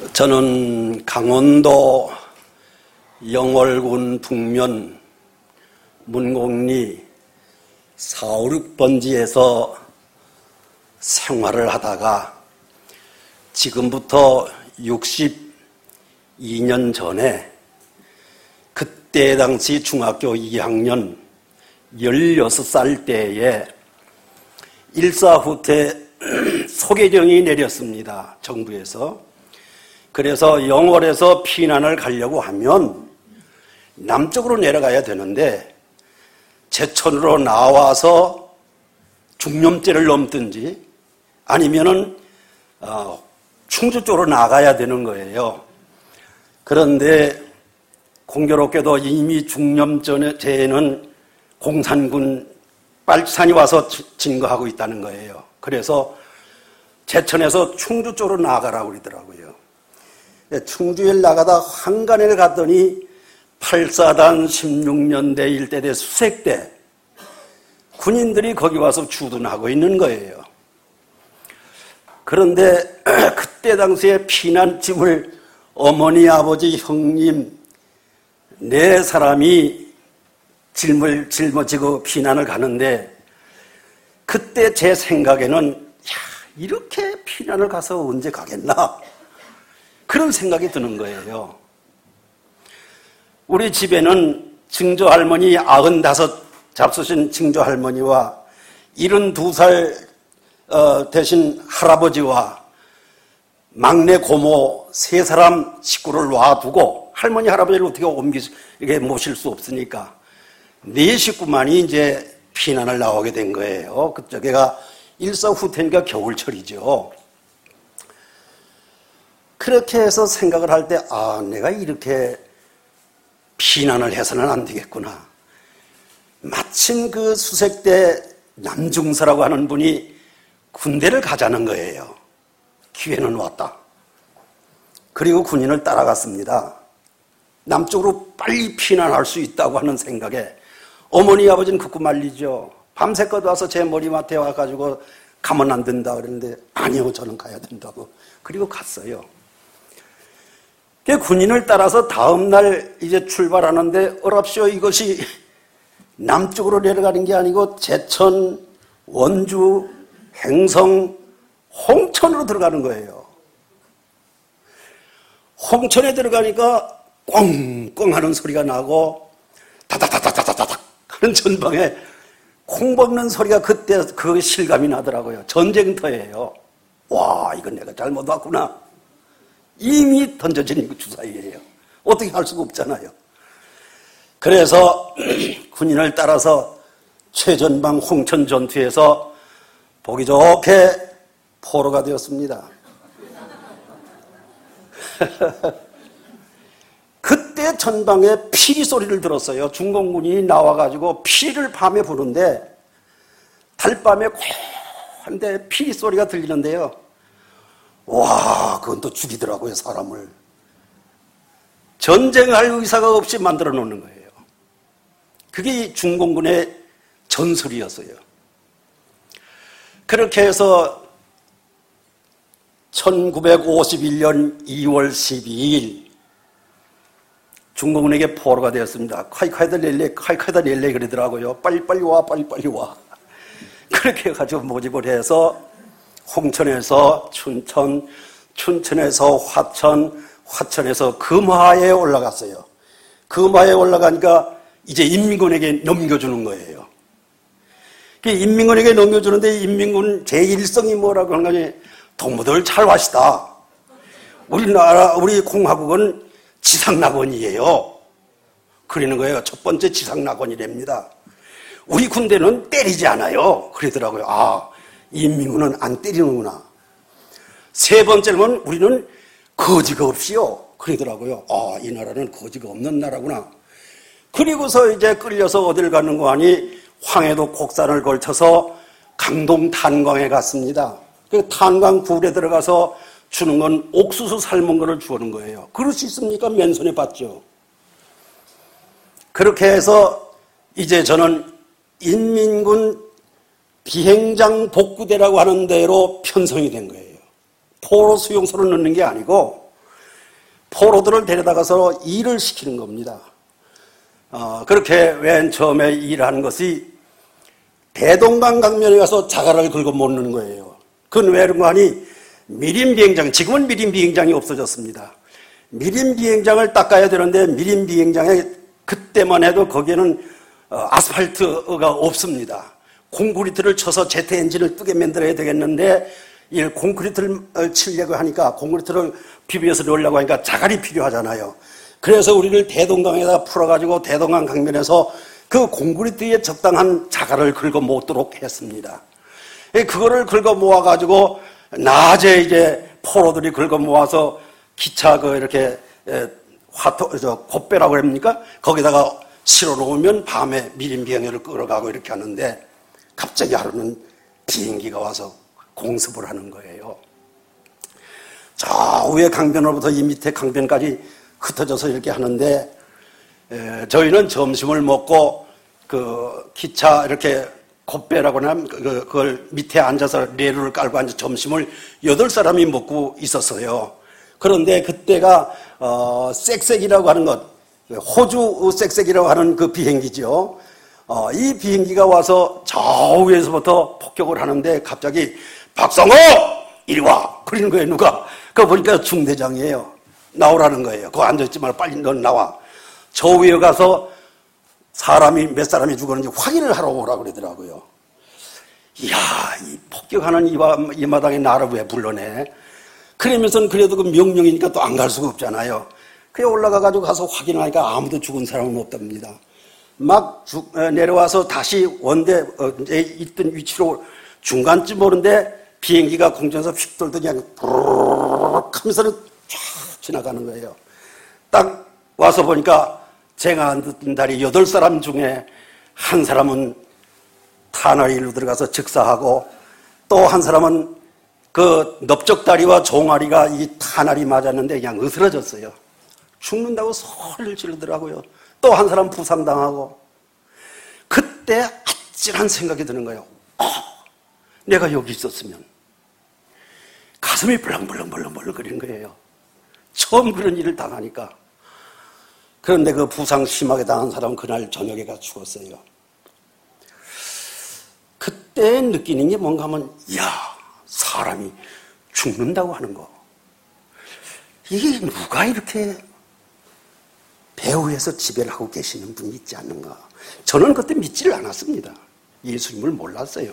저는 강원도 영월군 북면 문곡리 4, 5,6번지에서 생활을 하다가 지금부터 62년 전에 그때 당시 중학교 2학년 16살 때에 일사후퇴 소개령이 내렸습니다. 정부에서. 그래서 영월에서 피난을 가려고 하면 남쪽으로 내려가야 되는데 제천으로 나와서 중념제를 넘든지 아니면은 충주 쪽으로 나가야 되는 거예요. 그런데 공교롭게도 이미 중념제에는 공산군 빨치산이 와서 진거하고 있다는 거예요. 그래서 제천에서 충주 쪽으로 나가라고 그러더라고요. 충주에 나가다 한간에 갔더니 8사단 16년대 일대대 수색대 군인들이 거기 와서 주둔하고 있는 거예요. 그런데 그때 당시에 피난집을 어머니, 아버지, 형님 4사람이 짊어지고 피난을 가는데 그때 제 생각에는 이렇게 피난을 가서 언제 가겠나 그런 생각이 드는 거예요. 우리 집에는 증조할머니 95 잡수신 증조할머니와 72살 되신 할아버지와 막내 고모 3사람 식구를 놔두고 할머니 할아버지를 어떻게 이렇게 모실 수 없으니까 4식구만이 이제 피난을 나오게 된 거예요. 그때가 일사후퇴니까 겨울철이죠. 그렇게 해서 생각을 할 때 내가 이렇게 피난을 해서는 안 되겠구나. 마침 그 수색대 남중서라고 하는 분이 군대를 가자는 거예요. 기회는 왔다. 그리고 군인을 따라갔습니다. 남쪽으로 빨리 피난할 수 있다고 하는 생각에 어머니 아버지는 극구 말리죠. 밤새껏 와서 제 머리맡에 와가지고 가면 안 된다 그랬는데 아니요, 저는 가야 된다고. 그리고 갔어요. 군인을 따라서 다음 날 이제 출발하는데 어랍시오, 이것이 남쪽으로 내려가는 게 아니고 제천, 원주, 행성, 홍천으로 들어가는 거예요. 홍천에 들어가니까 꽁꽁 하는 소리가 나고 다다다다다다닥 하는 전방에 콩 먹는 소리가 그때 그 실감이 나더라고요. 전쟁터예요. 와, 이건 내가 잘못 왔구나. 이미 던져진 주사위예요. 어떻게 할 수가 없잖아요. 그래서 군인을 따라서 최전방 홍천 전투에서 보기 좋게 포로가 되었습니다. 그때 전방에 피리 소리를 들었어요. 중공군이 나와가지고 피리를 밤에 부는데 달밤에 고한데 피리 소리가 들리는데요. 와, 그건 또 죽이더라고요, 사람을. 전쟁할 의사가 없이 만들어 놓는 거예요. 그게 중공군의 전술이었어요. 그렇게 해서 1951년 2월 12일 중공군에게 포로가 되었습니다. 카이카이다 렐레 그러더라고요. 빨리빨리 와, 빨리빨리 와. 그렇게 해가지고 모집을 해서 홍천에서 춘천, 춘천에서 화천, 화천에서 금화에 올라갔어요. 금화에 올라가니까 이제 인민군에게 넘겨주는 거예요. 인민군에게 넘겨주는데 인민군 제1성이 뭐라고 하는 거니? 동무들 잘 와시다. 우리 공화국은 지상낙원이에요. 그러는 거예요. 첫 번째 지상낙원이랍니다. 우리 군대는 때리지 않아요. 그러더라고요. 인민군은 안 때리는구나. 세 번째는 우리는 거지가 없이요. 그러더라고요. 이 나라는 거지가 없는 나라구나. 그리고서 이제 끌려서 어딜 가는 거 하니 황해도 곡산을 걸쳐서 강동 탄광에 갔습니다. 그 탄광 굴에 들어가서 주는 건 옥수수 삶은 거를 주는 거예요. 그럴 수 있습니까? 맨손에 받죠. 그렇게 해서 이제 저는 인민군 비행장 복구대라고 하는 데로 편성이 된 거예요. 포로 수용소를 넣는 게 아니고 포로들을 데려다가서 일을 시키는 겁니다. 그렇게 맨 처음에 일하는 것이 대동강 강변에 가서 자갈을 긁어 모으는 거예요. 그건 왜 그런 거 아니? 미림 비행장, 지금은 미림 비행장이 없어졌습니다. 미림 비행장을 닦아야 되는데 미림 비행장에 그때만 해도 거기에는 아스팔트가 없습니다. 콘크리트를 쳐서 제트 엔진을 뜨게 만들어야 되겠는데 이 콘크리트를 치려고 하니까 콘크리트를 비벼서 넣으려고 하니까 자갈이 필요하잖아요. 그래서 우리를 대동강에다 풀어가지고 대동강 강변에서 그 콘크리트에 적당한 자갈을 긁어 모으도록 했습니다. 그거를 긁어 모아가지고 낮에 이제 포로들이 긁어 모아서 기차 이렇게 곱배라고 합니까? 거기다가 실어 놓으면 밤에 미림 비행기를 끌어가고 이렇게 하는데 갑자기 하루는 비행기가 와서 공습을 하는 거예요. 저 위에 강변으로부터 이 밑에 강변까지 흩어져서 이렇게 하는데 저희는 점심을 먹고 그 기차 이렇게 곱배라고 하면 그걸 밑에 앉아서 레루를 깔고 앉아 점심을 8사람이 먹고 있었어요. 그런데 그때가 쌕쌕이라고 하는 것, 호주 쌕쌕이라고 하는 그 비행기죠. 이 비행기가 와서 저 위에서부터 폭격을 하는데 갑자기 박성호! 이리 와! 그러는 거예요, 누가. 그거 보니까 중대장이에요. 나오라는 거예요. 거기 앉아있지 말고 빨리 넌 나와. 저 위에 가서 몇 사람이 죽었는지 확인을 하러 오라고 그러더라고요. 이야, 이 폭격하는 이 마당에 나를 왜 불러내? 그러면서는 그래도 그 명령이니까 또 안 갈 수가 없잖아요. 그래 올라가가지고 가서 확인하니까 아무도 죽은 사람은 없답니다. 막 내려와서 다시 원대 있던 위치로 중간쯤 오는데 비행기가 공중에서 휙 돌더니 그냥 부르륵 하면서는 쫙 지나가는 거예요. 딱 와서 보니까 제가 앉은 다리 8사람 중에 한 사람은 탄화리로 들어가서 즉사하고 또 한 사람은 그 넓적다리와 종아리가 이 탄알이 맞았는데 그냥 으스러졌어요. 죽는다고 소리를 지르더라고요. 또 한 사람 부상당하고. 그때 아찔한 생각이 드는 거예요. 내가 여기 있었으면. 가슴이 벌렁벌렁벌렁벌렁 거리는 거예요. 처음 그런 일을 당하니까. 그런데 그 부상 심하게 당한 사람은 그날 저녁에 가 죽었어요. 그때 느끼는 게 뭔가 하면, 이야, 사람이 죽는다고 하는 거. 이게 누가 이렇게 배후에서 지배를 하고 계시는 분이 있지 않는가. 저는 그때 믿지를 않았습니다. 예수님을 몰랐어요.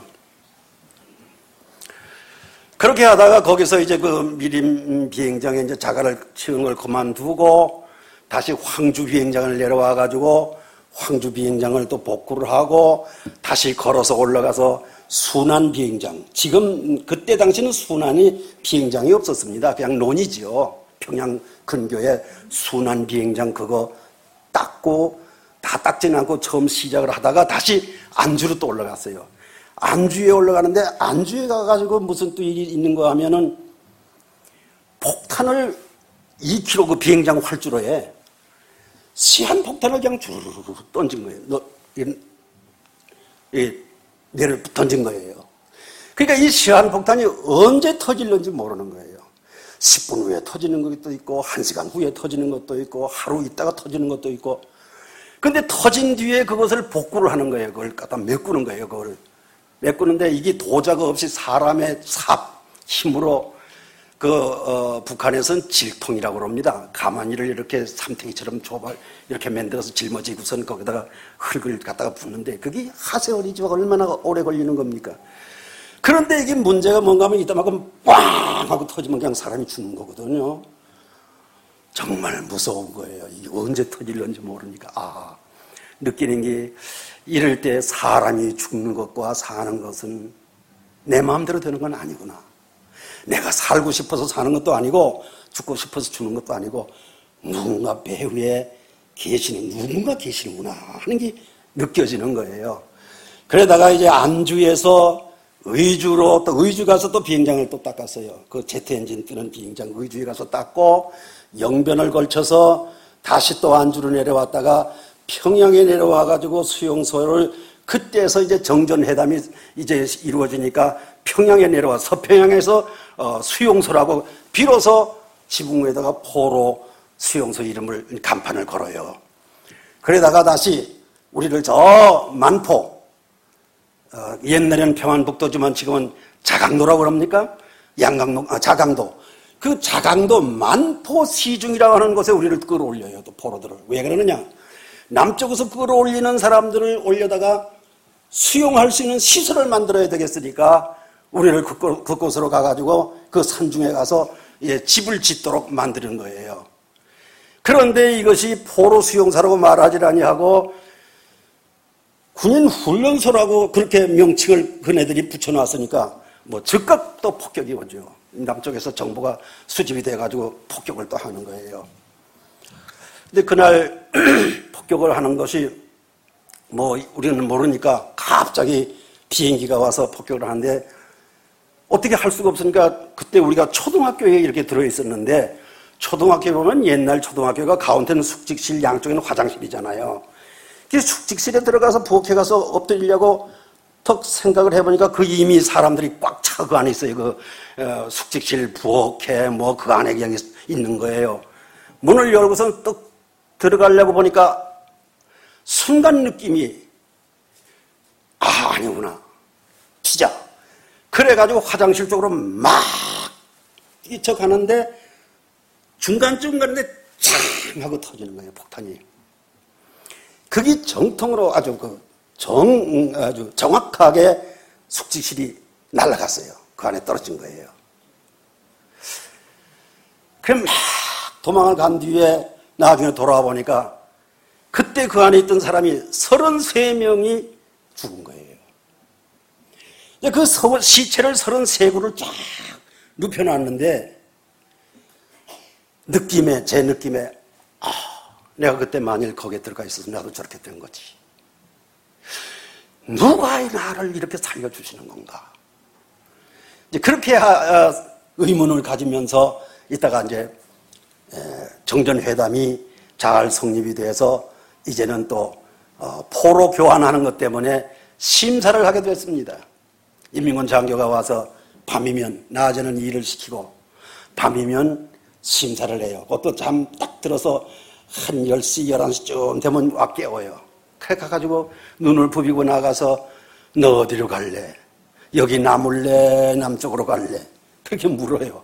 그렇게 하다가 거기서 이제 그 미림 비행장에 이제 자갈을 치우는 걸 그만두고 다시 황주 비행장을 내려와가지고 황주 비행장을 또 복구를 하고 다시 걸어서 올라가서 순안 비행장. 지금 그때 당시는 순안이 비행장이 없었습니다. 그냥 논이지요. 평양 근교에 순안 비행장 그거 닦고 다 닦지는 않고 처음 시작을 하다가 다시 안주로 또 올라갔어요. 안주에 올라가는데 안주에 가가지고 무슨 또 일이 있는 거 하면은 폭탄을 2km 그 비행장 활주로에 시한 폭탄을 그냥 주르르 던진 거예요. 내려 던진 거예요. 그러니까 이 시한 폭탄이 언제 터질는지 모르는 거예요. 10분 후에 터지는 것도 있고 1시간 후에 터지는 것도 있고 하루 있다가 터지는 것도 있고. 근데 터진 뒤에 그것을 복구를 하는 거예요. 그걸 갖다 메꾸는 거예요. 그걸 메꾸는데 이게 도자가 없이 사람의 힘으로 북한에서는 질통이라고 합니다. 가마니를 이렇게 삼탱이처럼 이렇게 만들어서 짊어지고선 거기다가 흙을 갖다가 붓는데 그게 하세월이지가 얼마나 오래 걸리는 겁니까? 그런데 이게 문제가 뭔가 하면 이따만큼 빵 하고 터지면 그냥 사람이 죽는 거거든요. 정말 무서운 거예요. 이게 언제 터질는지 모르니까. 느끼는 게 이럴 때 사람이 죽는 것과 사는 것은 내 마음대로 되는 건 아니구나. 내가 살고 싶어서 사는 것도 아니고 죽고 싶어서 죽는 것도 아니고 누군가 배후에 누군가 계시는구나 하는 게 느껴지는 거예요. 그러다가 이제 안주에서 의주로 또 의주 가서 또 비행장을 또 닦았어요. 그 제트 엔진 뜨는 비행장 의주에 가서 닦고 영변을 걸쳐서 다시 또 안주로 내려왔다가 평양에 내려와가지고 수용소를 그때서 이제 정전회담이 이제 이루어지니까 평양에 내려와 서평양에서 수용소라고 비로소 지붕 위에다가 포로 수용소 이름을 간판을 걸어요. 그러다가 다시 우리를 저 만포, 옛날에는 평안북도지만 지금은 자강도라고 그럽니까? 자강도. 그 자강도 만포 시중이라고 하는 곳에 우리를 끌어올려요. 또 포로들을. 왜 그러느냐? 남쪽에서 끌어올리는 사람들을 올려다가 수용할 수 있는 시설을 만들어야 되겠으니까 우리를 그곳으로 가가지고 그 산중에 가서 집을 짓도록 만드는 거예요. 그런데 이것이 포로 수용사라고 말하지 아니하고 군인 훈련소라고 그렇게 명칭을 그네들이 붙여놨으니까 뭐 즉각 또 폭격이 오죠. 남쪽에서 정보가 수집이 돼가지고 폭격을 또 하는 거예요. 근데 그날 폭격을 하는 것이 뭐 우리는 모르니까 갑자기 비행기가 와서 폭격을 하는데 어떻게 할 수가 없으니까 그때 우리가 초등학교에 이렇게 들어있었는데 초등학교에 보면 옛날 초등학교가 가운데는 숙직실 양쪽에는 화장실이잖아요. 그래서 숙직실에 들어가서 부엌에 가서 엎드리려고 턱 생각을 해보니까 그 이미 사람들이 꽉 차 그 안에 있어요. 그 숙직실 부엌에 뭐 그 안에 그냥 있는 거예요. 문을 열고서 또 들어가려고 보니까 순간 느낌이 아니구나. 피자. 그래가지고 화장실 쪽으로 막 뛰쳐가는데 중간쯤 가는데 창 하고 터지는 거예요. 폭탄이. 그게 정통으로 아주 아주 정확하게 숙직실이 날아갔어요. 그 안에 떨어진 거예요. 그럼 막 도망을 간 뒤에 나중에 돌아와 보니까 그때 그 안에 있던 사람이 33명이 죽은 거예요. 그 시체를 33구를 쫙 눕혀놨는데 제 느낌에 내가 그때 만일 거기에 들어가 있었으면 나도 저렇게 된 거지. 누가 나를 이렇게 살려주시는 건가? 이제 그렇게 의문을 가지면서 이따가 이제 정전회담이 잘 성립이 돼서 이제는 또 포로 교환하는 것 때문에 심사를 하게 됐습니다. 임민군 장교가 와서 밤이면 낮에는 일을 시키고 밤이면 심사를 해요. 그것도 잠 딱 들어서 한 10시, 11시쯤 되면 와 깨워요. 그래 가가지고 눈을 부비고 나가서 너 어디로 갈래? 여기 남을래? 남쪽으로 갈래? 그렇게 물어요.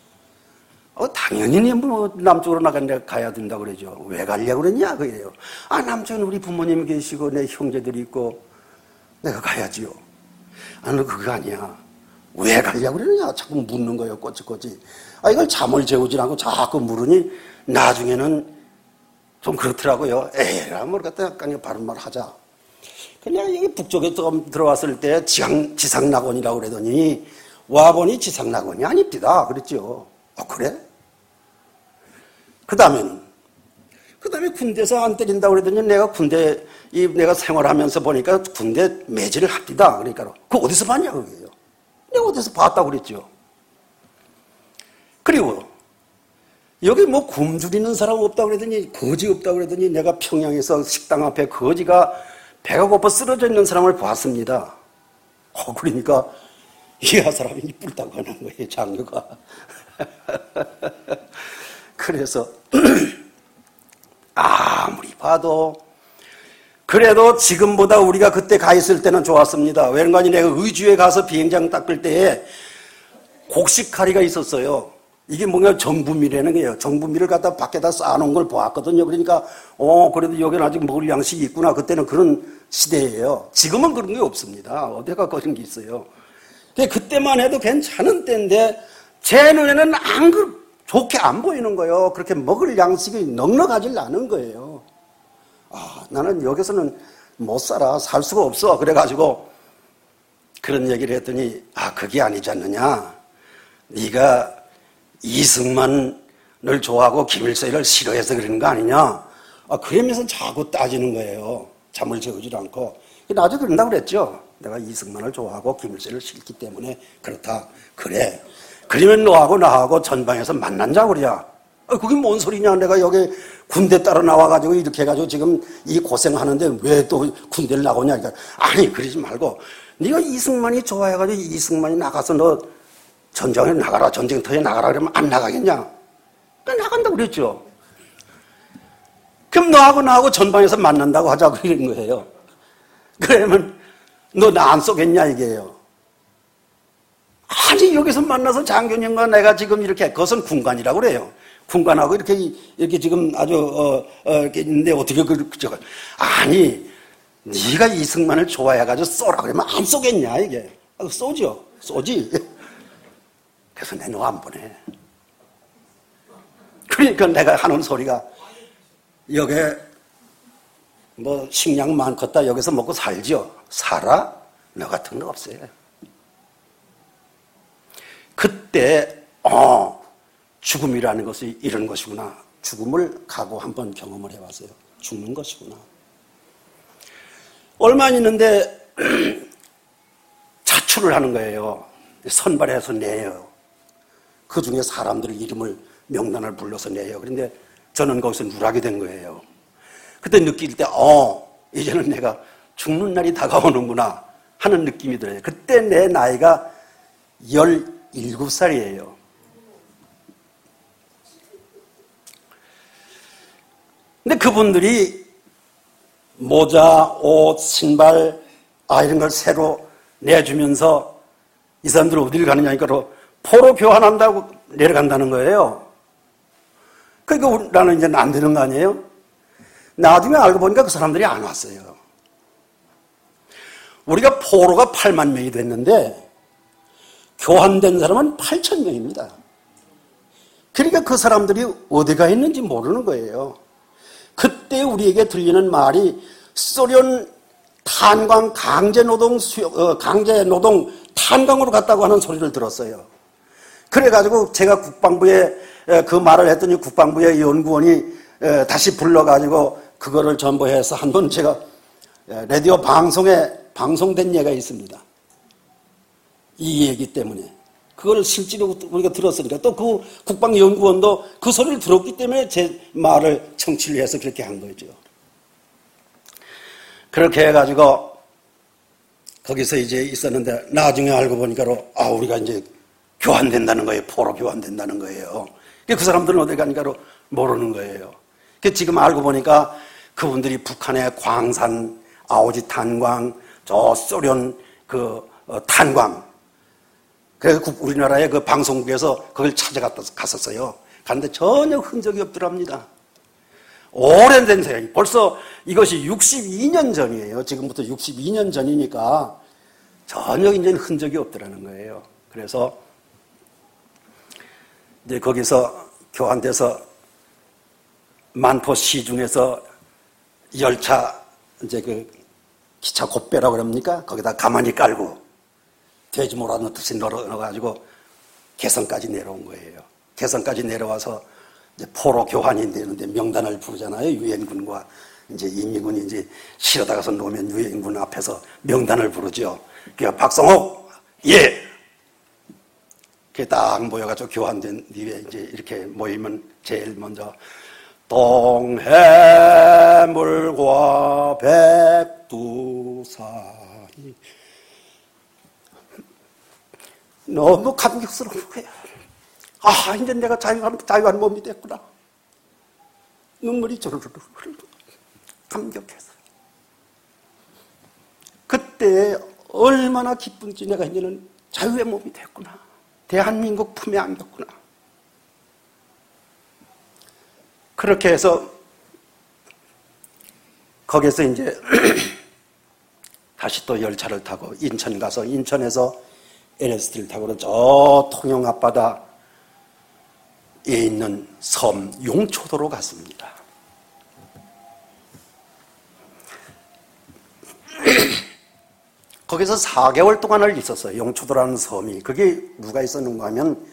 당연히 뭐 남쪽으로 가야 된다고 그러죠. 왜 가려고 그러냐? 그래요. 남쪽은 우리 부모님 계시고 내 형제들이 있고 내가 가야지요. 너 그거 아니야. 왜 가려고 그러냐? 자꾸 묻는 거예요. 꼬치꼬치. 이걸 잠을 재우지 않고 자꾸 물으니 나중에는 좀 그렇더라고요. 에라, 뭘 갖다 그냥 바른 말 하자. 그냥 여기 북쪽에 들어왔을 때 지상낙원이라고 그러더니 와보니 지상낙원이 아닙니다. 그랬죠. 그래? 그 다음에 군대에서 안 때린다고 그러더니 내가 생활하면서 보니까 군대 매질을 합니다. 그러니까 그거 어디서 봤냐 그게요. 내가 어디서 봤다고 그랬죠. 그리고 여기 뭐 굶주리는 사람 없다고 그러더니 거지 없다고 그러더니 내가 평양에서 식당 앞에 거지가 배가 고파 쓰러져 있는 사람을 봤습니다. 그러니까 이 사람이 이쁘다고 하는 거예요. 장교가. 그래서 아무리 봐도 그래도 지금보다 우리가 그때 가 있을 때는 좋았습니다. 왜냐하면 내가 의주에 가서 비행장 닦을 때에 곡식카리가 있었어요. 이게 뭔가 정부미라는 거예요. 정부미를 갖다 밖에다 쌓아놓은 걸 보았거든요. 그러니까 그래도 여기는 아직 먹을 양식이 있구나. 그때는 그런 시대예요. 지금은 그런 게 없습니다. 어디가 그런 게 있어요. 그때만 해도 괜찮은 때인데 제 눈에는 좋게 안 보이는 거예요. 그렇게 먹을 양식이 넉넉하질 않은 거예요. 나는 여기서는 못 살아. 살 수가 없어. 그래가지고 그런 얘기를 했더니 그게 아니지 않느냐. 네가 이승만을 좋아하고 김일성을 싫어해서 그러는 거 아니냐. 그러면서 자꾸 따지는 거예요. 잠을 재우질 않고. 나도 그런다고 그랬죠. 내가 이승만을 좋아하고 김일성을 싫기 때문에 그렇다. 그래. 그러면 너하고 나하고 전방에서 만난자고 그러자. 그게 뭔 소리냐. 내가 여기 군대 따라 나와가지고 이렇게 해가지고 지금 이 고생하는데 왜 또 군대를 나오냐. 그러니까 아니 그러지 말고 네가 이승만이 좋아해가지고 이승만이 나가서 너 전쟁에 나가라. 전쟁터에 나가라 그러면 안 나가겠냐. 나간다고 그랬죠. 그럼 너하고 나하고 전방에서 만난다고 하자고 그러는 거예요. 그러면 너 나 안 쏘겠냐 이게요. 아니 여기서 만나서 장교님과 내가 지금 이렇게 그것은 군관이라고 그래요. 군관하고 이렇게 지금 아주 이렇게 있는데 어떻게 그저 아니 네가 이승만을 좋아해가지고 쏘라 그러면 안 쏘겠냐 이게. 쏘죠. 쏘지. 그래서 내 너 안 보내. 그러니까 내가 하는 소리가 여기에 뭐 식량 많겠다 여기서 먹고 살죠. 살아? 너 같은 거 없어요. 그때 죽음이라는 것이 이런 것이구나. 죽음을 각오 한번 경험을 해봤어요. 죽는 것이구나. 얼마 안 있는데 자출을 하는 거예요. 선발해서 내요. 그 중에 사람들의 이름을 명단을 불러서 내요. 그런데 저는 거기서 누락이 된 거예요. 그때 느낄 때 이제는 내가 죽는 날이 다가오는구나 하는 느낌이 들어요. 그때 내 나이가 17살이에요. 근데 그분들이 모자, 옷, 신발 이런 걸 새로 내주면서 이 사람들 어디를 가느냐니까 포로 교환한다고 내려간다는 거예요. 그러니까 나는 이제 안 되는 거 아니에요? 나중에 알고 보니까 그 사람들이 안 왔어요. 우리가 포로가 8만 명이 됐는데 교환된 사람은 8천 명입니다. 그러니까 그 사람들이 어디가 있는지 모르는 거예요. 그때 우리에게 들리는 말이 소련 탄광 강제노동 탄광으로 갔다고 하는 소리를 들었어요. 그래가지고 제가 국방부에 그 말을 했더니 국방부의 연구원이 다시 불러가지고 그거를 전부해서 한 번 제가 라디오 방송에 방송된 예가 있습니다. 이 얘기 때문에. 그걸 실제로 우리가 들었으니까 또 그 국방연구원도 그 소리를 들었기 때문에 제 말을 청취를 해서 그렇게 한 거죠. 그렇게 해가지고 거기서 이제 있었는데 나중에 알고 보니까 우리가 이제 교환된다는 거예요. 포로 교환된다는 거예요. 그 사람들은 어디 가니까 모르는 거예요. 지금 알고 보니까 그분들이 북한의 광산, 아오지 탄광, 저 소련 탄광. 그래서 우리나라의 그 방송국에서 그걸 찾아갔었어요. 갔는데 전혀 흔적이 없더랍니다. 오래된 세상이. 벌써 이것이 62년 전이에요. 지금부터 62년 전이니까 전혀 이제 흔적이 없더라는 거예요. 그래서 이제 거기서 교환돼서 만포 시중에서 열차 이제 그 기차 곱배라고 그럽니까? 거기다 가만히 깔고 돼지 몰아넣듯이 넣어가지고 개성까지 내려온 거예요. 개성까지 내려와서 이제 포로 교환이 되는데 명단을 부르잖아요. 유엔군과 이제 이미군이 이제 실어다 가서 놓으면 유엔군 앞에서 명단을 부르죠. 그러니까 박성옥, 예! 그게 딱 모여가지고 교환된 뒤에 이제 이렇게 모이면 제일 먼저 동해물과 백두산이 너무 감격스러운 거예요. 이제 내가 자유한 몸이 됐구나. 눈물이 주르르 흐르고 감격해서. 그때 얼마나 기쁜지 내가 이제는 자유의 몸이 됐구나. 대한민국 품에 안겼구나. 그렇게 해서 거기서 이제 다시 또 열차를 타고 인천 가서 인천에서 LST를 타고 저 통영 앞바다에 있는 섬 용초도로 갔습니다. 거기서 4개월 동안을 있었어요. 용초도라는 섬이. 그게 누가 있었는가 하면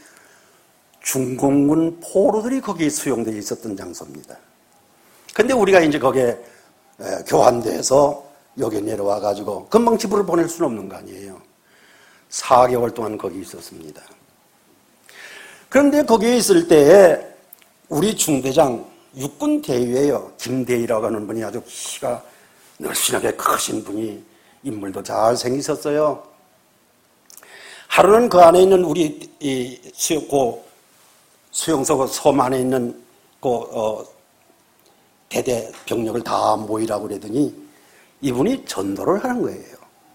중공군 포로들이 거기에 수용되어 있었던 장소입니다. 근데 우리가 이제 거기에 교환돼서 여기 내려와가지고 금방 집으로 보낼 수는 없는 거 아니에요. 4개월 동안 거기 있었습니다. 그런데 거기에 있을 때에 우리 중대장 육군 대위예요. 김대위라고 하는 분이 아주 키가 늘씬하게 크신 분이 인물도 잘 생기셨어요. 하루는 그 안에 있는 우리 수용소 섬 안에 있는 대대 병력을 다 모이라고 그러더니 이분이 전도를 하는 거예요.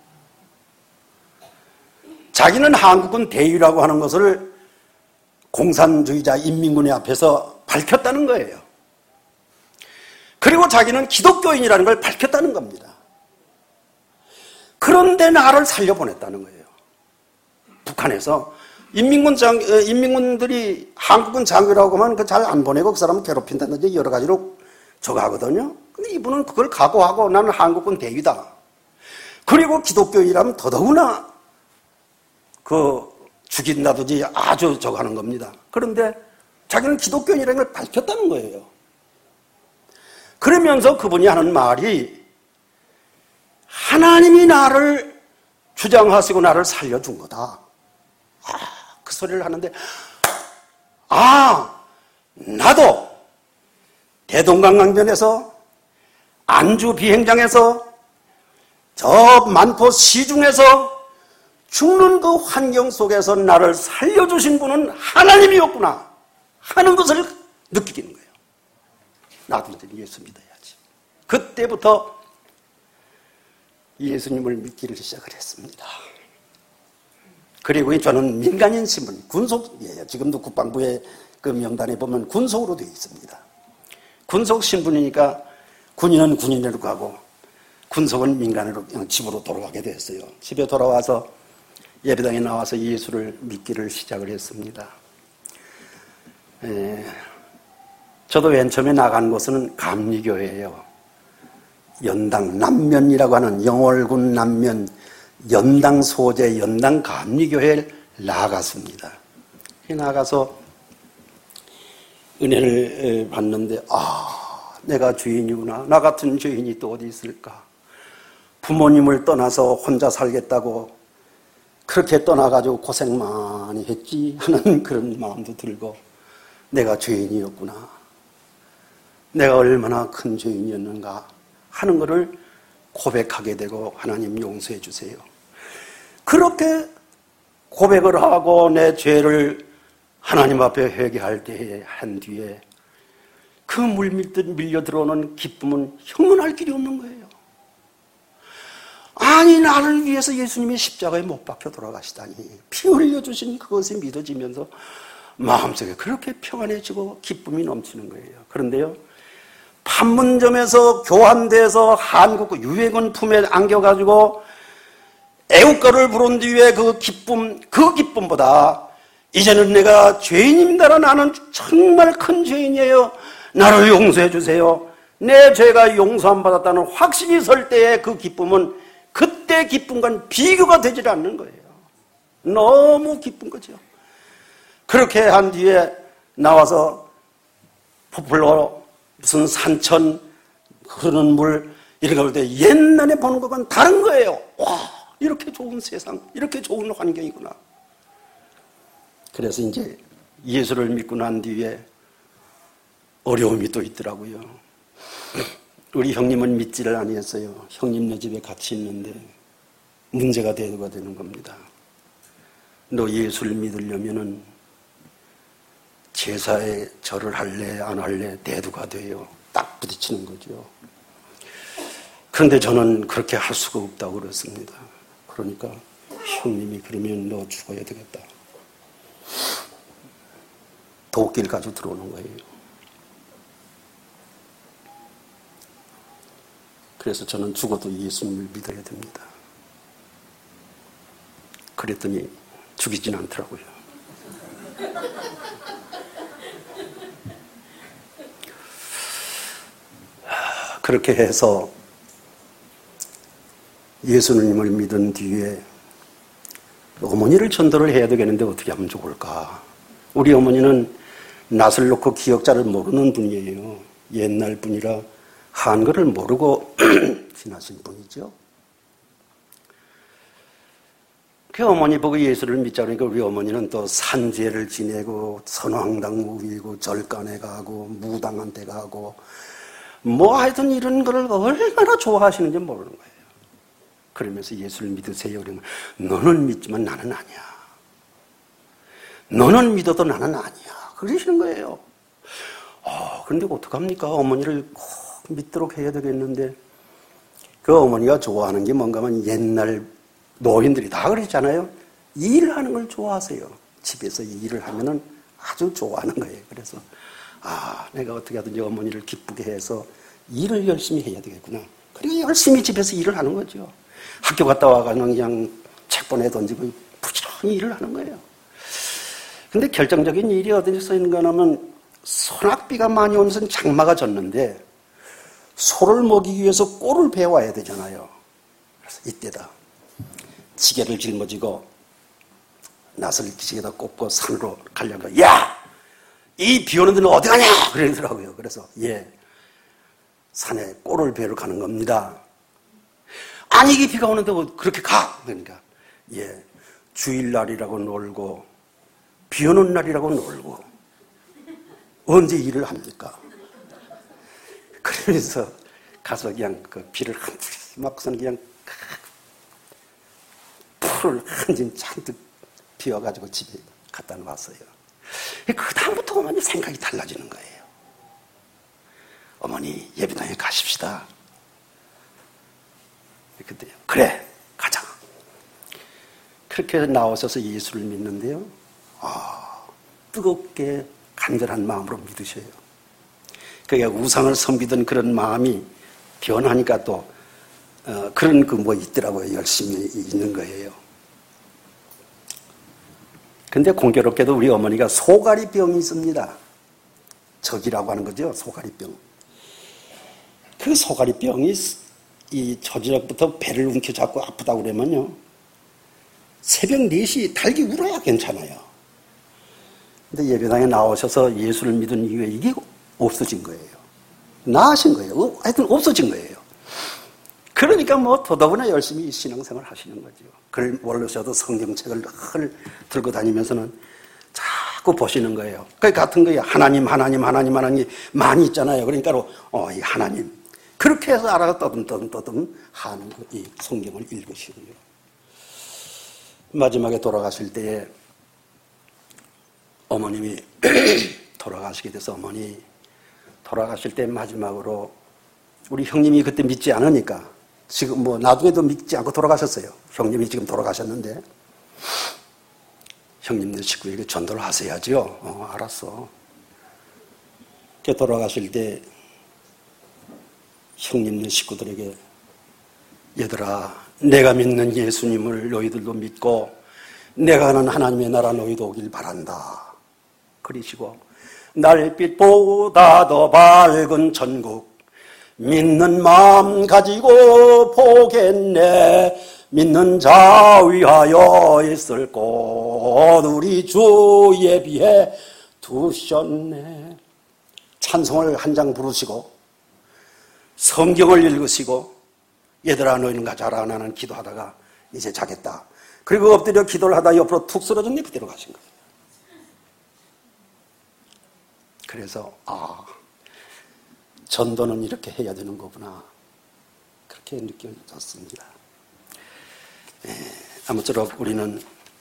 자기는 한국은 대위라고 하는 것을 공산주의자 인민군의 앞에서 밝혔다는 거예요. 그리고 자기는 기독교인이라는 걸 밝혔다는 겁니다. 그런데 나를 살려보냈다는 거예요. 북한에서 인민군들이 한국은 장교라고 하면 그 잘 안 보내고 그 사람을 괴롭힌다든지 여러 가지로 저거 하거든요. 근데 이분은 그걸 각오하고 나는 한국군 대위다. 그리고 기독교인이라면 더더구나 죽인다든지 아주 저거 하는 겁니다. 그런데 자기는 기독교인이라는 걸 밝혔다는 거예요. 그러면서 그분이 하는 말이 하나님이 나를 주장하시고 나를 살려준 거다. 그 소리를 하는데 나도 대동강강변에서 안주 비행장에서 저 만포 시중에서 죽는 그 환경 속에서 나를 살려주신 분은 하나님이었구나 하는 것을 느끼는 거예요. 나도 이제 예수 믿어야지. 그때부터 예수님을 믿기를 시작을 했습니다. 그리고 저는 민간인 신분, 군속이에요. 지금도 국방부의 그 명단에 보면 군속으로 되어 있습니다. 군속 신분이니까 군인은 군인으로 가고 군속은 민간으로 집으로 돌아가게 됐어요. 집에 돌아와서 예배당에 나와서 예수를 믿기를 시작을 했습니다. 저도 맨 처음에 나간 곳은 감리교회예요. 연당 남면이라고 하는 영월군 남면 연당 소재 연당 감리교회에 나갔습니다. 나가서 은혜를 받는데 내가 죄인이구나. 나 같은 죄인이 또 어디 있을까. 부모님을 떠나서 혼자 살겠다고 그렇게 떠나가지고 고생 많이 했지 하는 그런 마음도 들고 내가 죄인이었구나. 내가 얼마나 큰 죄인이었는가 하는 것을 고백하게 되고 하나님 용서해 주세요. 그렇게 고백을 하고 내 죄를 하나님 앞에 회개할 때에 한 뒤에 그 물밀듯 밀려 들어오는 기쁨은 형언할 길이 없는 거예요. 아니 나를 위해서 예수님이 십자가에 못 박혀 돌아가시다니 피 흘려주신 그것이 믿어지면서 마음속에 그렇게 평안해지고 기쁨이 넘치는 거예요. 그런데요 판문점에서 교환돼서 한국 유해군 품에 안겨가지고 애국가를 부른 뒤에 그 기쁨보다 이제는 내가 죄인입니다. 나는 정말 큰 죄인이에요. 나를 용서해 주세요. 내 죄가 용서 안 받았다는 확신이 설 때의 그 기쁨은 그때 기쁨과는 비교가 되질 않는 거예요. 너무 기쁜 거죠. 그렇게 한 뒤에 나와서 부풀러 무슨 산천 흐르는 물 이런 거 볼 때 옛날에 보는 것과는 다른 거예요. 와 이렇게 좋은 세상 이렇게 좋은 환경이구나. 그래서 이제 예수를 믿고 난 뒤에 어려움이 또 있더라고요. 우리 형님은 믿지를 아니했어요. 형님네 집에 같이 있는데 문제가 대두가 되는 겁니다. 너 예수를 믿으려면은 제사에 절을 할래 안 할래 대두가 돼요. 딱 부딪히는 거죠. 그런데 저는 그렇게 할 수가 없다고 그랬습니다. 그러니까 형님이 그러면 너 죽어야 되겠다. 도끼를 가지고 들어오는 거예요. 그래서 저는 죽어도 예수님을 믿어야 됩니다. 그랬더니 죽이진 않더라고요. 그렇게 해서 예수님을 믿은 뒤에 어머니를 전도를 해야 되겠는데 어떻게 하면 좋을까? 우리 어머니는 낯을 놓고 기억자를 모르는 분이에요. 옛날 분이라 한글을 모르고 지나신 분이죠. 그 어머니 보고 예수를 믿자 그러니까 우리 어머니는 또 산제를 지내고 선왕당 우이고 절간에 가고 무당한테 가고 뭐 하여튼 이런 거를 얼마나 좋아하시는지 모르는 거예요. 그러면서 예수를 믿으세요. 그러면 너는 믿지만 나는 아니야. 너는 믿어도 나는 아니야. 그러시는 거예요. 그런데 어떡합니까? 어머니를 믿도록 해야 되겠는데 그 어머니가 좋아하는 게 뭔가 하면 옛날 노인들이 다 그랬잖아요. 일하는 걸 좋아하세요. 집에서 일을 하면은 아주 좋아하는 거예요. 그래서 내가 어떻게 하든지 어머니를 기쁘게 해서 일을 열심히 해야 되겠구나. 그리고 열심히 집에서 일을 하는 거죠. 학교 갔다 와가지고 그냥 책본에 던지고 부지런히 일을 하는 거예요. 근데 결정적인 일이 어디서 있는가 하면 소낙비가 많이 오면서 장마가 졌는데 소를 먹이기 위해서 꼴을 베어와야 되잖아요. 그래서 이때다. 지게를 짊어지고 낫을 기지개에다 꽂고 산으로 가려고 야! 이 비 오는 데는 어디 가냐! 그러더라고요. 그래서 산에 꼴을 베러 가는 겁니다. 아니 이게 비가 오는데 그렇게 가! 그러니까 주일날이라고 놀고 비 오는 날이라고 놀고 언제 일을 합니까? 그래서 가서 그냥 그 비를 한 풀 막고서는 그냥 풀을 한 짐 잔뜩 비워가지고 집에 갖다 놨어요. 그 다음부터 어머니 생각이 달라지는 거예요. 어머니 예배당에 가십시다. 그때 그래 가자. 그렇게 나오셔서 예수를 믿는데요. 뜨겁게 간절한 마음으로 믿으셔요. 그게 우상을 섬기던 그런 마음이 변하니까 또 그런 그 뭐 있더라고요. 열심히 있는 거예요. 근데 공교롭게도 우리 어머니가 소가리병이 있습니다. 적이라고 하는 거죠. 소가리병. 그 소가리병이 이 저녁부터 배를 움켜잡고 아프다고 그러면요. 새벽 4시 달기 울어야 괜찮아요. 근데 예배당에 나오셔서 예수를 믿은 이후에 이게 없어진 거예요. 나으신 거예요. 하여튼 없어진 거예요. 그러니까 뭐 더더구나 열심히 신앙생활을 하시는 거죠. 글 모르셔도 성경책을 늘 들고 다니면서는 자꾸 보시는 거예요. 그 같은 거예요. 하나님 많이 있잖아요. 그러니까 이 하나님. 그렇게 해서 알아가 떠듬 하는 이 성경을 읽으시고요. 마지막에 돌아가실 때에 어머님이 돌아가시게 돼서 어머니 돌아가실 때 마지막으로 우리 형님이 그때 믿지 않으니까 지금 뭐 나중에도 믿지 않고 돌아가셨어요. 형님이 지금 돌아가셨는데 형님네 식구에게 전도를 하셔야죠. 알았어. 이렇게 돌아가실 때 형님네 식구들에게 얘들아 내가 믿는 예수님을 너희들도 믿고 내가 하는 하나님의 나라 너희도 오길 바란다. 그러시고 날빛보다 더 밝은 천국 믿는 마음 가지고 보겠네. 믿는 자 위하여 있을 곳 우리 주 예비해 두셨네. 찬송을 한 장 부르시고 성경을 읽으시고 얘들아 너희는 가자라. 나는 기도하다가 이제 자겠다. 그리고 엎드려 기도를 하다 옆으로 툭 쓰러졌네. 그대로 가신 거예요. 그래서 전도는 이렇게 해야 되는 거구나. 그렇게 느껴졌습니다. 아무쪼록 우리는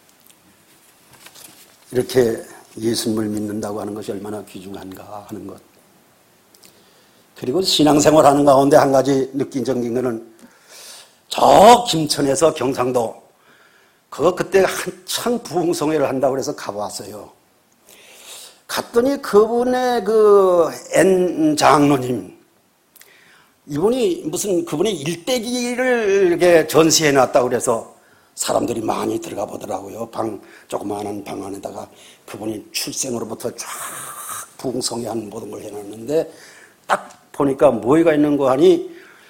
이렇게 예수님을 믿는다고 하는 것이 얼마나 귀중한가 하는 것. 그리고 신앙생활 하는 가운데 한 가지 느낀적인 거는 저 김천에서 경상도 그때 한창 부흥성회를 한다고 해서 가봤어요. 갔더니 그분의 N 장로님, 이분이 그분의 일대기를 이렇게 전시해 놨다고 그래서 사람들이 많이 들어가 보더라고요. 조그마한 방 안에다가 그분이 출생으로부터 쫙 부흥성회한 모든 걸 해놨는데 딱 보니까 뭐가 있는 거 하니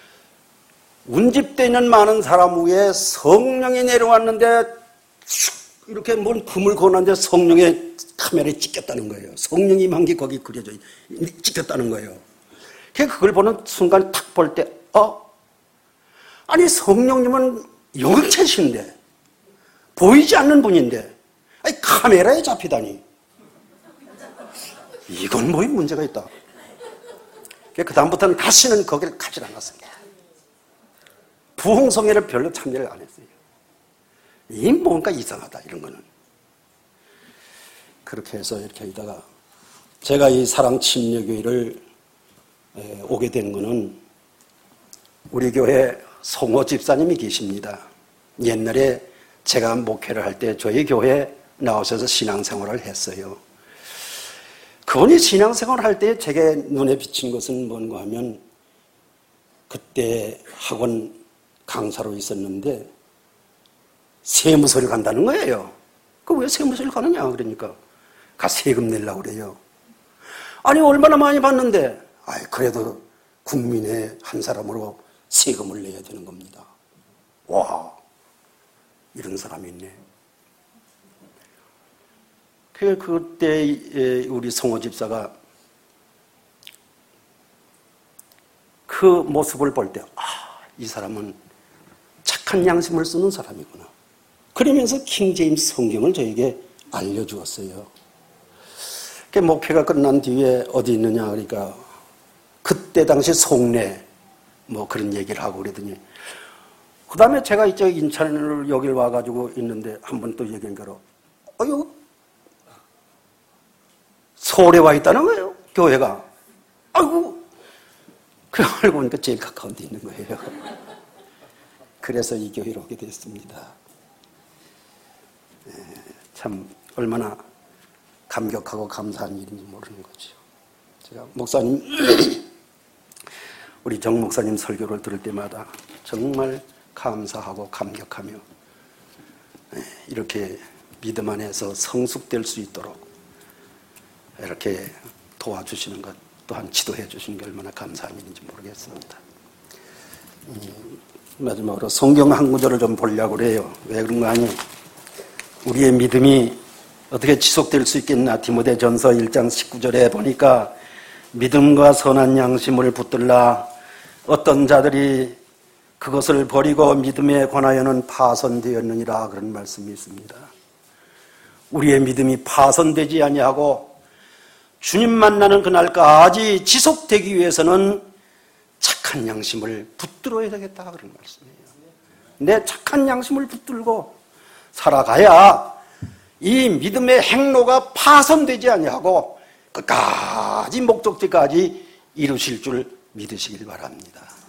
운집되어 있는 많은 사람 위에 성령이 내려왔는데 이렇게 뭔 금을 거놨는데 성령의 카메라에 찍혔다는 거예요. 성령이 한 게 거기 그려져 찍혔다는 거예요. 그걸 보는 순간 탁 볼 때 아니 성령님은 영체신데 보이지 않는 분인데 아니 카메라에 잡히다니 이건 뭐에 문제가 있다. 그 다음부터는 다시는 거기를 가지 않았습니다. 부흥성회를 별로 참여를 안 했어요. 이 뭔가 이상하다 이런 거는. 그렇게 해서 이렇게 하다가 제가 이 사랑침례교회를 오게 된 거는 우리 교회 송호 집사님이 계십니다. 옛날에 제가 목회를 할 때 저희 교회에 나오셔서 신앙생활을 했어요. 그분이 신앙생활을 할 때 제게 눈에 비친 것은 뭔가 하면 그때 학원 강사로 있었는데 세무서를 간다는 거예요. 그 왜 세무서를 가느냐 그러니까 가 세금 내려고 그래요. 아니 얼마나 많이 받는데 그래도 국민의 한 사람으로 세금을 내야 되는 겁니다. 와, 이런 사람이 있네. 그때 우리 송호 집사가 그 모습을 볼 때 이 사람은 착한 양심을 쓰는 사람이구나. 그러면서 킹제임스 성경을 저에게 알려주었어요. 목회가 끝난 뒤에 어디 있느냐 그러니까 그때 당시 송내 뭐 그런 얘기를 하고 그러더니 그 다음에 제가 이제 인천을 여길 와가지고 있는데 한 번 또 얘기하니까 어휴 서울에 와 있다는 거예요 교회가. 아이고 그 알고 보니까 제일 가까운 데 있는 거예요. 그래서 이 교회로 오게 됐습니다. 참 얼마나 감격하고 감사한 일인지 모르는 거죠. 제가 목사님 우리 정 목사님 설교를 들을 때마다 정말 감사하고 감격하며 이렇게 믿음 안에서 성숙될 수 있도록 이렇게 도와주시는 것 또한 지도해 주시는 게 얼마나 감사한 일인지 모르겠습니다. 마지막으로 성경 한 구절을 좀 보려고 그래요. 왜 그런가 하니 우리의 믿음이 어떻게 지속될 수 있겠나. 디모데전서 1장 19절에 보니까 믿음과 선한 양심을 붙들라 어떤 자들이 그것을 버리고 믿음에 관하여는 파손되었느니라 그런 말씀이 있습니다. 우리의 믿음이 파손되지 아니하고 주님 만나는 그날까지 지속되기 위해서는 착한 양심을 붙들어야 되겠다 그런 말씀이에요. 내 착한 양심을 붙들고 살아가야 이 믿음의 행로가 파손되지 아니하고 끝까지 목적지까지 이루실 줄 믿으시길 바랍니다.